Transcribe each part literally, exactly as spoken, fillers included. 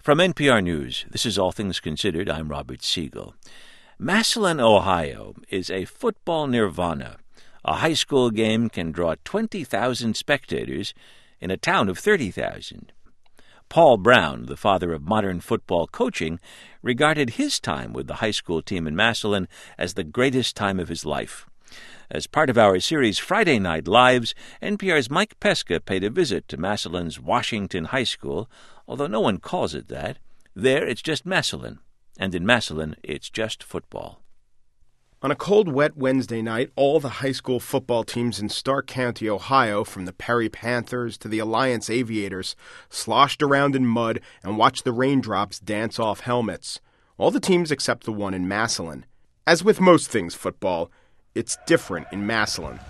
From N P R News, this is All Things Considered. I'm Robert Siegel. Massillon, Ohio is a football nirvana. A high school game can draw twenty thousand spectators in a town of thirty thousand. Paul Brown, the father of modern football coaching, regarded his time with the high school team in Massillon as the greatest time of his life. As part of our series Friday Night Lives, N P R's Mike Pesca paid a visit to Massillon's Washington High School, although no one calls it that. There, it's just Massillon, and in Massillon, it's just football. On a cold, wet Wednesday night, all the high school football teams in Stark County, Ohio, from the Perry Panthers to the Alliance Aviators, sloshed around in mud and watched the raindrops dance off helmets. All the teams except the one in Massillon. As with most things football, it's different in Massillon.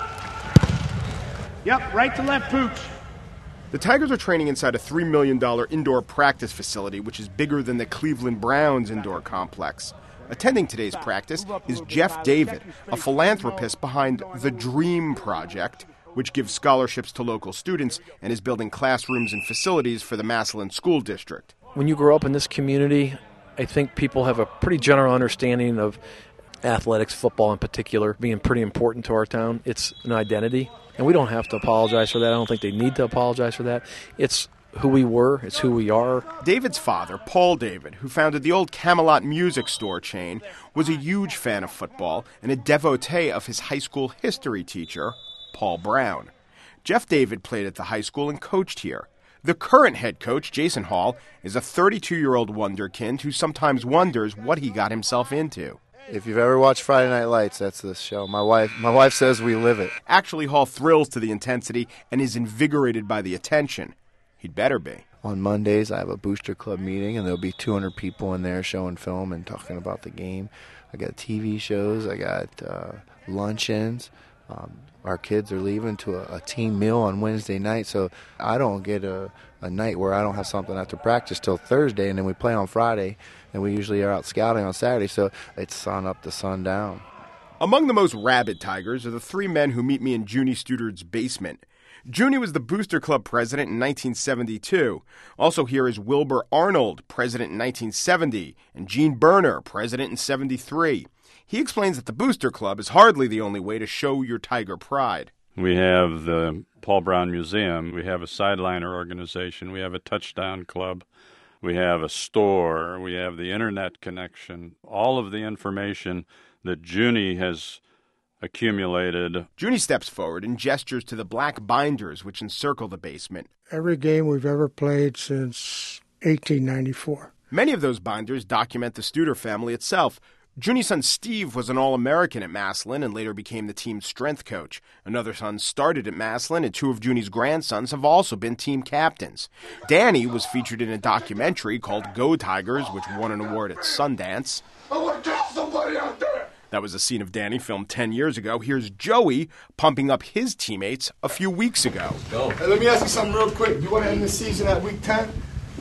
Yep, right to left, Pooch. The Tigers are training inside a three million dollars indoor practice facility, which is bigger than the Cleveland Browns indoor complex. Attending today's practice is Jeff David, a philanthropist behind the DREAM Project, which gives scholarships to local students and is building classrooms and facilities for the Massillon School District. When you grow up in this community, I think people have a pretty general understanding of athletics, football in particular, being pretty important to our town. It's an identity, and we don't have to apologize for that. I don't think they need to apologize for that. It's who we were, it's who we are. David's father, Paul David, who founded the old Camelot music store chain, was a huge fan of football and a devotee of his high school history teacher, Paul Brown. Jeff David played at the high school and coached here. The current head coach, Jason Hall, is a thirty-two-year-old wonderkind who sometimes wonders what he got himself into. If you've ever watched Friday Night Lights, that's this show. My wife my wife says we live it. Actually, Hall thrills to the intensity and is invigorated by the attention. He'd better be. On Mondays, I have a Booster Club meeting, and there'll be two hundred people in there showing film and talking about the game. I got T V shows. I got uh, luncheons. Um, our kids are leaving to a, a team meal on Wednesday night, so I don't get a, a night where I don't have something after practice till Thursday, and then we play on Friday, and we usually are out scouting on Saturday, so it's sun up to sundown. Among the most rabid Tigers are the three men who meet me in Junie Studert's basement. Junie was the Booster Club president in nineteen seventy-two. Also here is Wilbur Arnold, president in nineteen seventy, and Gene Berner, president in seventy-three. He explains that the Booster Club is hardly the only way to show your Tiger pride. We have the Paul Brown Museum. We have a Sideliner organization. We have a Touchdown Club. We have a store. We have the Internet connection. All of the information that Junie has accumulated. Junie steps forward and gestures to the black binders which encircle the basement. Every game we've ever played since eighteen ninety-four. Many of those binders document the Studer family itself. Junie's son Steve was an All-American at Massillon and later became the team's strength coach. Another son started at Massillon, and two of Junie's grandsons have also been team captains. Danny was featured in a documentary called Go Tigers, which won an award at Sundance. I want to kill somebody out there! That was a scene of Danny filmed ten years ago. Here's Joey pumping up his teammates a few weeks ago. Go. Hey, let me ask you something real quick. You want to end the season at week ten?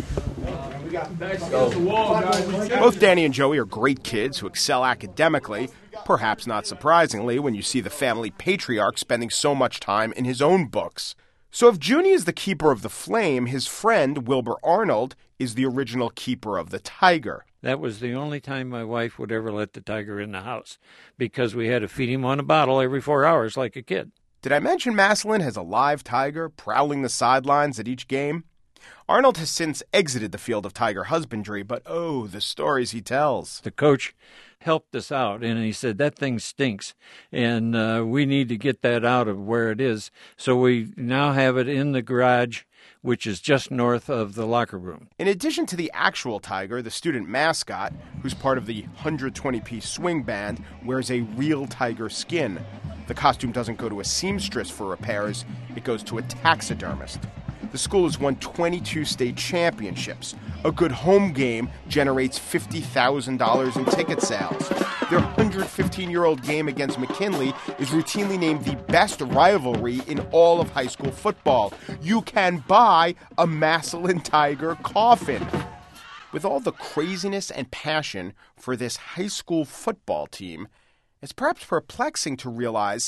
Both Danny and Joey are great kids who excel academically, perhaps not surprisingly when you see the family patriarch spending so much time in his own books. So if Junie is the keeper of the flame, his friend, Wilbur Arnold, is the original keeper of the tiger. That was the only time my wife would ever let the tiger in the house, because we had to feed him on a bottle every four hours like a kid. Did I mention Massillon has a live tiger prowling the sidelines at each game? Arnold has since exited the field of tiger husbandry, but oh, the stories he tells. The coach helped us out, and he said, that thing stinks, and uh, we need to get that out of where it is. So we now have it in the garage, which is just north of the locker room. In addition to the actual tiger, the student mascot, who's part of the one hundred twenty piece swing band, wears a real tiger skin. The costume doesn't go to a seamstress for repairs, it goes to a taxidermist. The school has won twenty-two state championships. A good home game generates fifty thousand dollars in ticket sales. Their one hundred fifteen-year-old game against McKinley is routinely named the best rivalry in all of high school football. You can buy a Massillon Tiger coffin. With all the craziness and passion for this high school football team, it's perhaps perplexing to realize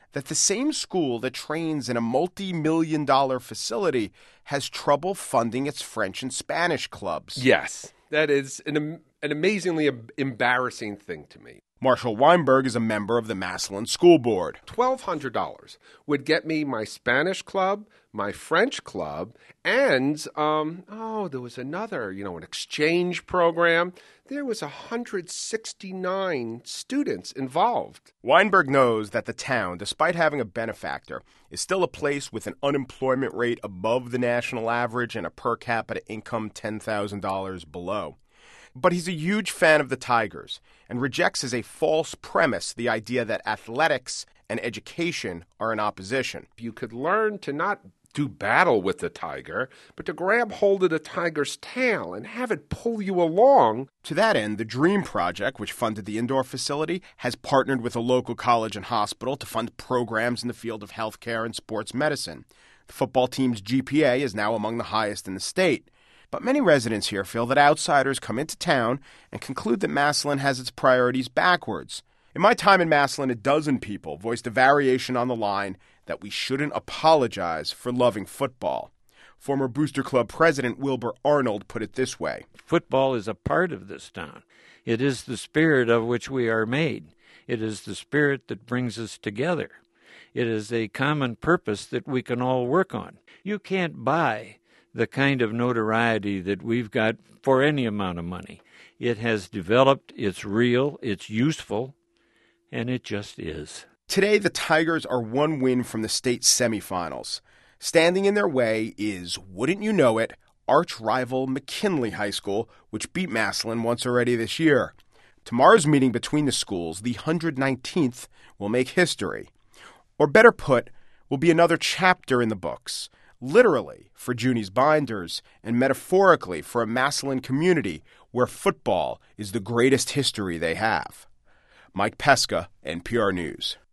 that the same school that trains in a multi-million dollar facility has trouble funding its French and Spanish clubs. Yes, that is an, an amazingly embarrassing thing to me. Marshall Weinberg is a member of the Massillon School Board. twelve hundred dollars would get me my Spanish club, my French club, and, um, oh, there was another, you know, an exchange program. There was one hundred sixty-nine students involved. Weinberg knows that the town, despite having a benefactor, is still a place with an unemployment rate above the national average and a per capita income ten thousand dollars below. But he's a huge fan of the Tigers and rejects as a false premise the idea that athletics and education are in opposition. You could learn to not do battle with the tiger, but to grab hold of the tiger's tail and have it pull you along. To that end, the DREAM Project, which funded the indoor facility, has partnered with a local college and hospital to fund programs in the field of healthcare and sports medicine. The football team's G P A is now among the highest in the state. But many residents here feel that outsiders come into town and conclude that Massillon has its priorities backwards. In my time in Massillon, a dozen people voiced a variation on the line that we shouldn't apologize for loving football. Former Booster Club president Wilbur Arnold put it this way. Football is a part of this town. It is the spirit of which we are made. It is the spirit that brings us together. It is a common purpose that we can all work on. You can't buy the kind of notoriety that we've got for any amount of money. It has developed, it's real, it's useful, and it just is. Today, the Tigers are one win from the state semifinals. Standing in their way is, wouldn't you know it, arch rival McKinley High School, which beat Massillon once already this year. Tomorrow's meeting between the schools, the one hundred nineteenth, will make history. Or better put, will be another chapter in the books. Literally for Junie's Binders, and metaphorically for a Massillon community where football is the greatest history they have. Mike Pesca, N P R News.